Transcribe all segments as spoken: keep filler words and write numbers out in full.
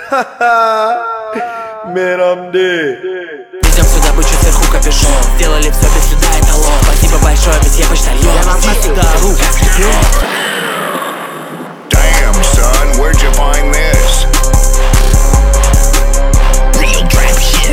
Мерамди. Везем всю добычу сверху капюшон. Сделали все без сюда эталон. Спасибо большое, месье почтальон. Я вам всегда руку скреплен. Damn, son, where'd you find this? Real trap shit.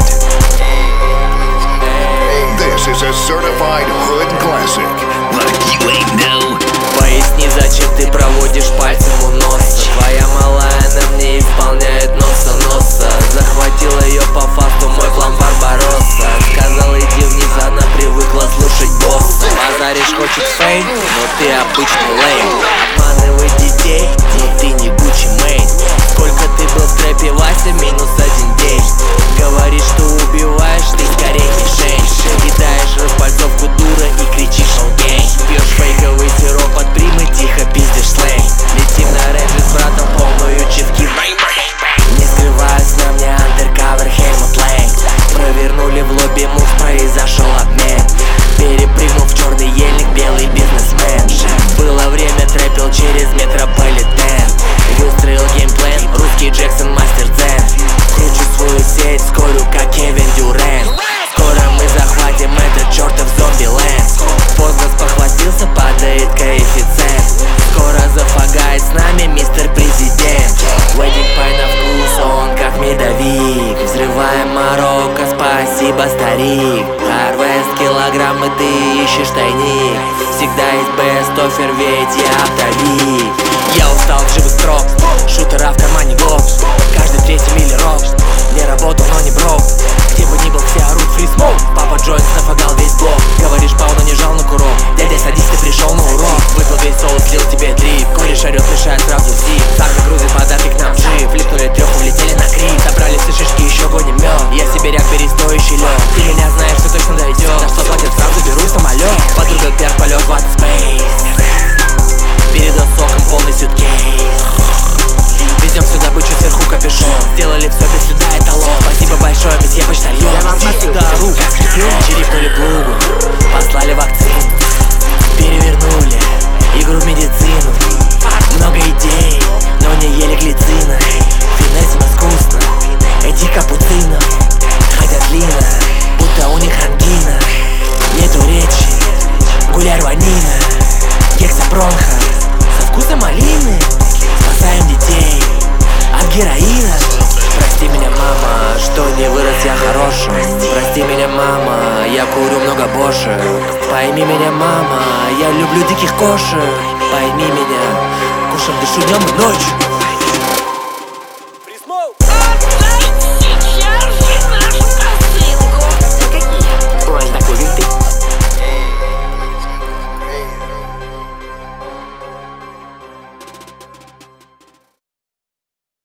This is a certified hood classic. Look, you ain't know. Поясни, зачем ты проводишь пальцем у носа. Твоя малая на мне исполняет носа-носа. Захватил ее по факту мой план Барбаросса. Сказал, иди вниз, она привыкла слушать босса. Базаришь, хочет фейм, но ты обычный лейм. Обманывай детей, но ты не Гуччи Мэйн. Сколько ты был в трэпе, Вася, минус один день. Говоришь, что убиваешь, ты скорее мишень. Кидаешь распальцовку дура и кричишь «Оу-гей». Пьешь фейковый сироп от примы, тихо пиздишь слей. Летим на рейнджи с братом, полную чивки. Не скрываюсь, на мне андеркавер Хельмут Лейн. Провернули в лобби мув, произошел обмен. Перепрыгнул в черный ельник, белый бизнесмен. Было время, трэпил через метрополитен. Выстроил геймплан, русский Джексон, мастер дзен. Кручу свою сеть, скорю, как Кевин Дюрен. Скоро мы захватим этот чертов зомби-ленд. Поздно спохватился, падает коэффициент. Скоро зафагает с нами мистер президент. Wedding пай на вкус, он как медовик. Взрываем Марокко, спасибо, старик. Харвест, килограммы, ты ищешь тайник. Всегда есть бест оффер, ведь я оптовик. Я устал от живых строк, шутера в кармане глок. Каждый третий мили рок. Не работал, но не брок. Где бы ни был, все орут фри смоук. Папа Джойс нафагал весь блок. Говоришь, Пауна не жал на курок. Дядя, садись, ты пришел на урок. Выпил весь соус, слил тебе дрип. Кореш орет, мешает сразу зип. Сами грузы, подарки к нам в джип. Флипнули треху, влетели на крип. Собрали все шишки, еще гоним мед. Я сибиряк, бери стоящий лед. Ты меня знаешь, все точно дойдет. За что платят, сразу беру самолет. Подруга, пер, полет в спейс. Перед соком полный сюткейс. Везем всю добычу сверху капюшон. Сделали все без сюда эталон. Спасибо большое, месье почтальон. Я вам всегда руку скреплен. Чирикнули плугу, послали вакцину. Перевернули игру в медицину. Много идей, но не ели глицина. Финесим искусно, эти капуцинов ходят лина, будто у них ангина. Нету речи, гуляй рванина. Гексабронха со вкусом малины. Спасаем детей от героина. Прости меня, мама, что не вырос я хорошим. Прости меня, мама, я курю много бошек. Пойми меня, мама, я люблю диких кошек. Пойми меня, кушам, дышу днем и ночью. Сейчас